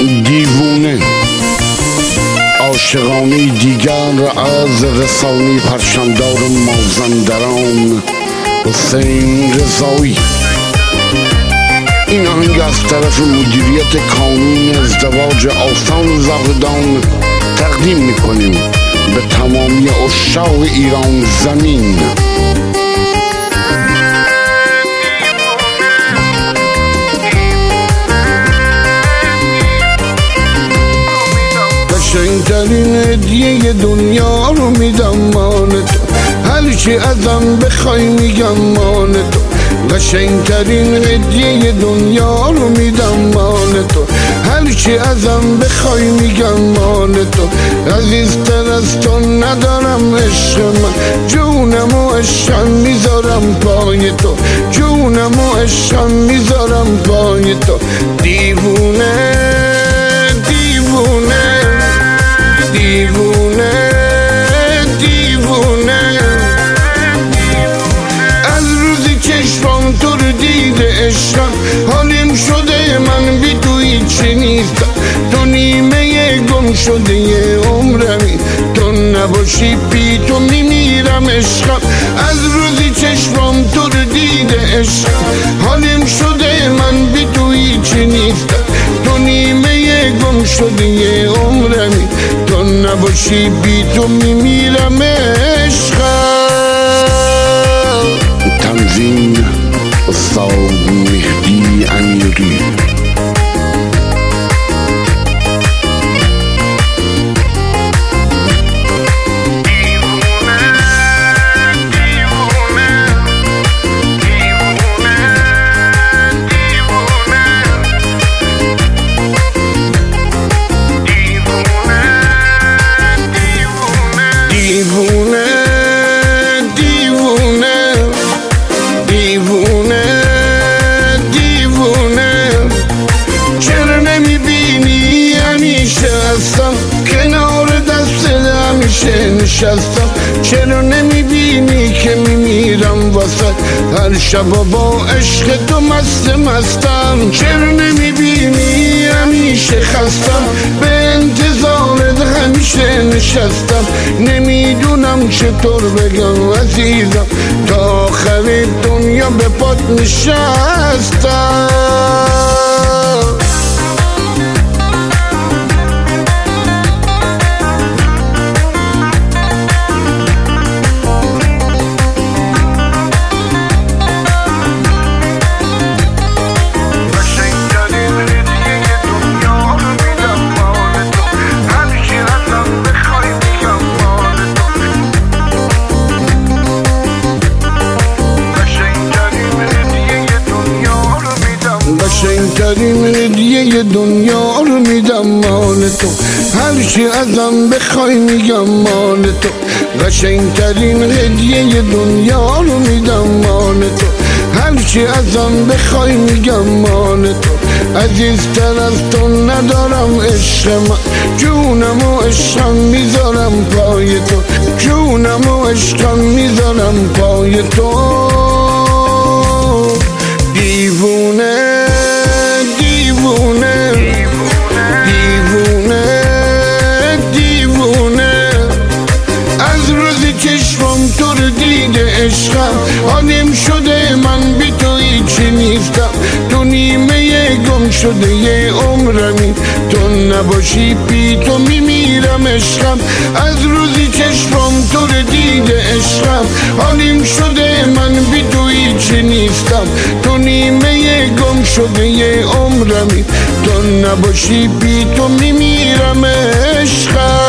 دیوونه عاشقانه دیگر از رسانی پرچمدار مازندران حسین رضایی. این آهنگ از طرف مدیریت کانون ازدواج آسان زاهدان تقدیم میکنیم به تمامی عشاق ایران زمین. قشنگترین هدیه دنیا رو میدم مان تو، هرچی ازم بخوای میگم مان تو. قشنگترین هدیه دنیا رو میدم مان تو، هرچی ازم بخوای میگم مان تو. عزیزتر از تو ندارم عشق من، جونم و عشقم میذارم پای تو، جونم و عشقم میذارم پای تو. دیوونه دیوونه دیوونه دیوونه از روزی چشمام تو رو دیده عشقم، حالیم شده من بی تو هیچی نیستم. تو نیمه گم شده عمرمی، تو نباشی بی تو میمیرم عشقم. از روزی چشمام تو رو دیده عشقم، حالیم شده من بی تو هیچی نیستم. تو نیمه گم شده عمرمی، تو نباشی بی تو میمیرم عشقم. تنظیم استاد مهدی امیری. دیوونه دیوونه دیوونه دیوونه چرا نمیبینی همیشه هستم کنار دست همیشه نشستم. چرا نمیبینی که میمیرم واسه هر شب با عشق تو مستم. چرا نمیبینی همیشه خستم به انتظارت همیشه نشستم. نمیدونم چطور بگم عزیزم، تا آخر دنیا به پات نشستم. قشنگترین هدیه دنیا رو میدم مال تو، هرچی ازم بخوای میگم مال تو. قشنگترین هدیه دنیا رو میدم مال تو، هرچی ازم بخوای میگم مال تو. عزیزتر از تو ندارم عشق من، جونم و عشقم میذارم پای تو، جونم و عشقم میذارم پای تو. دیوونه دیوونه دیوونه دیوونه از روزی چشمم تو رو دیده عشقم، حالیم شده من بی تو هیچی نیستم. تو نیمه گم شده عمرمی، تو نباشی بی تو میمیرم عشقم. از روزی چشمم تو رو دیده عشقم، حالیم شده من بی تو هیچی نیستم. تو نیمه گم شده عمرمی، تو نباشی بی تو میمیرم عشقم.